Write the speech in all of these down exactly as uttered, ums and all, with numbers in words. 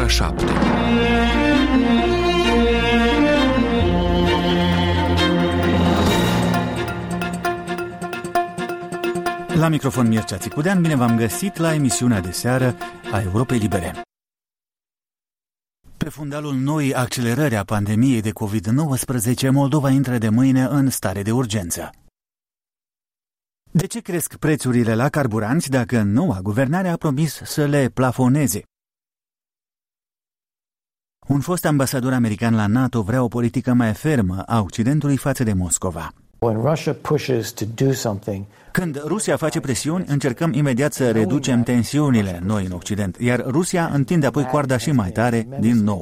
șapte. La microfon Mircea Țicudean, bine v-am găsit la emisiunea de seară a Europei Libere. Pe fundalul noii accelerări a pandemiei de covid nouăsprezece, Moldova intră de mâine în stare de urgență. De ce cresc prețurile la carburanți dacă noua guvernare a promis să le plafoneze? Un fost ambasador american la NATO vrea o politică mai fermă a Occidentului față de Moscova. Când Rusia face presiuni, încercăm imediat să reducem tensiunile noi în Occident, iar Rusia întinde apoi coarda și mai tare din nou.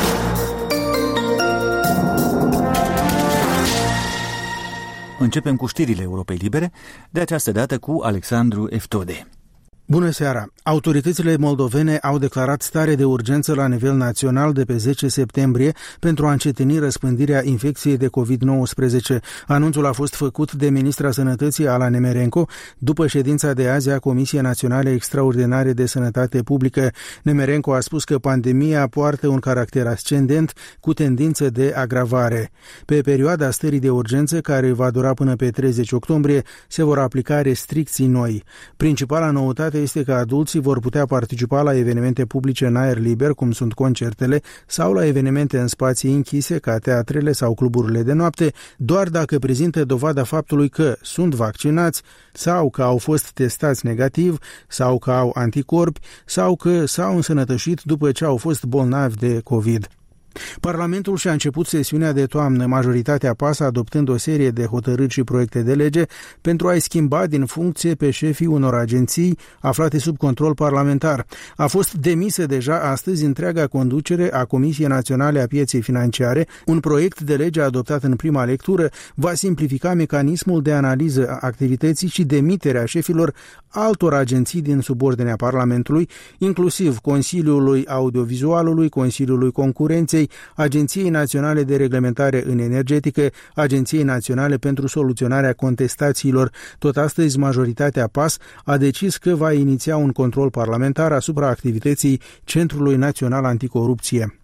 Începem cu știrile Europei Libere, de această dată cu Alexandru Eftode. Bună seara! Autoritățile moldovene au declarat stare de urgență la nivel național de pe zece septembrie pentru a încetini răspândirea infecției de covid nouăsprezece. Anunțul a fost făcut de ministra Sănătății Ala Nemerenko după ședința de azi a Comisiei Naționale Extraordinare de Sănătate Publică. Nemerenko a spus că pandemia poartă un caracter ascendent cu tendință de agravare. Pe perioada stării de urgență, care va dura până pe treizeci octombrie, se vor aplica restricții noi. Principala noutate este că adulții vor putea participa la evenimente publice în aer liber, cum sunt concertele, sau la evenimente în spații închise, ca teatrele sau cluburile de noapte, doar dacă prezintă dovada faptului că sunt vaccinați sau că au fost testați negativ sau că au anticorpi sau că s-au însănătoșit după ce au fost bolnavi de COVID. Parlamentul și-a început sesiunea de toamnă, majoritatea P A S adoptând o serie de hotărâri și proiecte de lege pentru a-i schimba din funcție pe șefii unor agenții aflate sub control parlamentar. A fost demisă deja astăzi întreaga conducere a Comisiei Naționale a Pieței Financiare. Un proiect de lege adoptat în prima lectură va simplifica mecanismul de analiză a activității și demiterea șefilor altor agenții din subordinea Parlamentului, inclusiv Consiliului Audiovizualului, Consiliului Concurenței, Agenției Naționale de Reglementare în Energetică, Agenției Naționale pentru Soluționarea Contestațiilor. Tot astăzi, majoritatea P A S a decis că va iniția un control parlamentar asupra activității Centrului Național Anticorupție.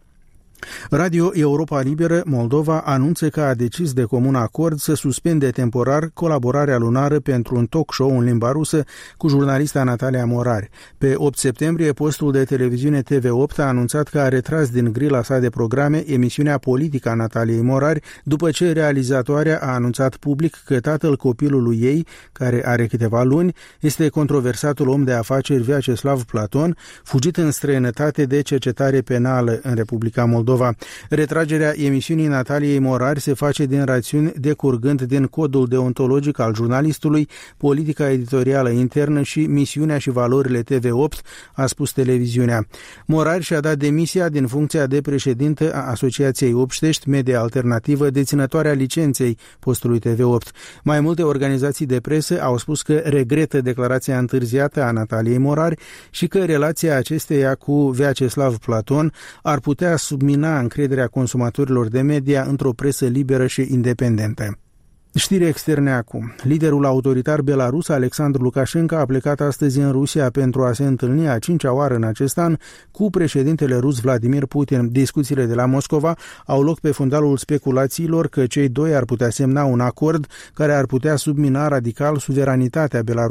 Radio Europa Liberă Moldova anunță că a decis de comun acord să suspende temporar colaborarea lunară pentru un talk show în limba rusă cu jurnalista Natalia Morari. Pe opt septembrie, postul de televiziune T V opt a anunțat că a retras din grila sa de programe emisiunea politică a Nataliei Morari, după ce realizatoarea a anunțat public că tatăl copilului ei, care are câteva luni, este controversatul om de afaceri Vyacheslav Platon, fugit în străinătate de cercetare penală în Republica Moldova. Retragerea emisiunii Nataliei Morari se face din rațiuni decurgând din codul deontologic al jurnalistului, politica editorială internă și misiunea și valorile T V opt, a spus televiziunea. Morari și-a dat demisia din funcția de președintă a Asociației Obștești, media alternativă, deținătoarea licenței postului T V opt. Mai multe organizații de presă au spus că regretă declarația întârziată a Nataliei Morari și că relația acesteia cu Vyacheslav Platon ar putea submina încrederea consumatorilor de media într-o presă liberă și independentă. Știri externe acum. Liderul autoritar belarus, Alexandru Lukashenko, a plecat astăzi în Rusia pentru a se întâlni a cincea oară în acest an cu președintele rus Vladimir Putin. Discuțiile de la Moscova au loc pe fundalul speculațiilor că cei doi ar putea semna un acord care ar putea submina radical suveranitatea Belarusului